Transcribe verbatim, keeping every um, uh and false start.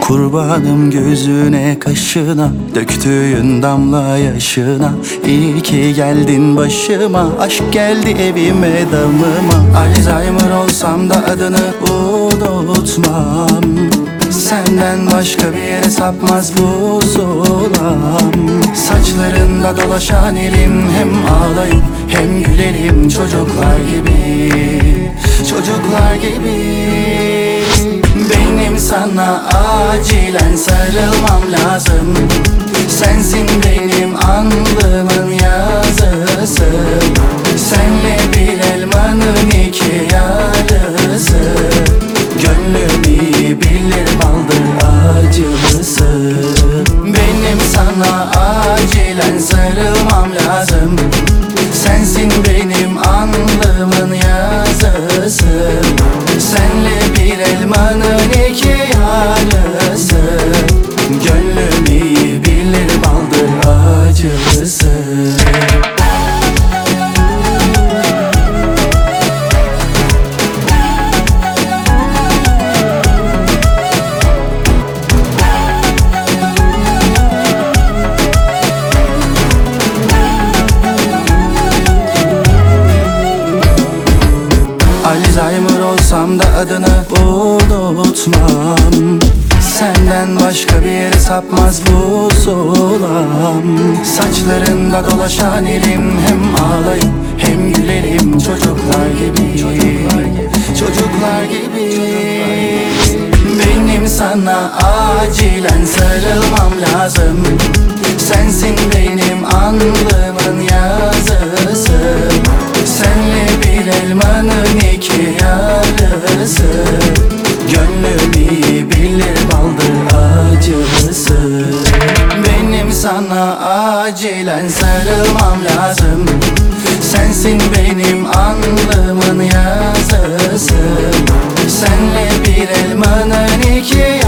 Kurbanım gözüne kaşına, döktüğün damla yaşına. İyi ki geldin başıma, aşk geldi evime damıma. Alzheimer olsam da adını unutmam. Senden başka bir yere sapmaz bu zulam. Saçlarında dolaşan elim, hem ağlayıp hem gülerim çocuklar gibi. Çocuklar gibi. Benim sana acilen sarılmam lazım. Sensin benim alnımın yazısı. Senle bir elmanın iki yarısı. Gönlüm iyi bilir baldır acısı. Benim sana acilen sarılmam lazım. Sensin benim alnımın yazısı. Senle bir elmanın iki yarısı. Gönlüm iyi bilir baldır acısı. Alzheimer olsam da adını unutmam. Senden başka bir yere sapmaz bu zulam. Saçlarında dolaşan elim, hem ağlayıp hem gülerim çocuklar gibi. Çocuklar gibi. Benim sana acilen sarılmam lazım. Sensin benim alnımın yazısı. Senle bir elmanın iki yarısı. Gönlüm iyi bilir baldır acısı. Benim sana acilen sarılmam lazım. Sensin benim alnımın yazısı. Senle bir elmanın iki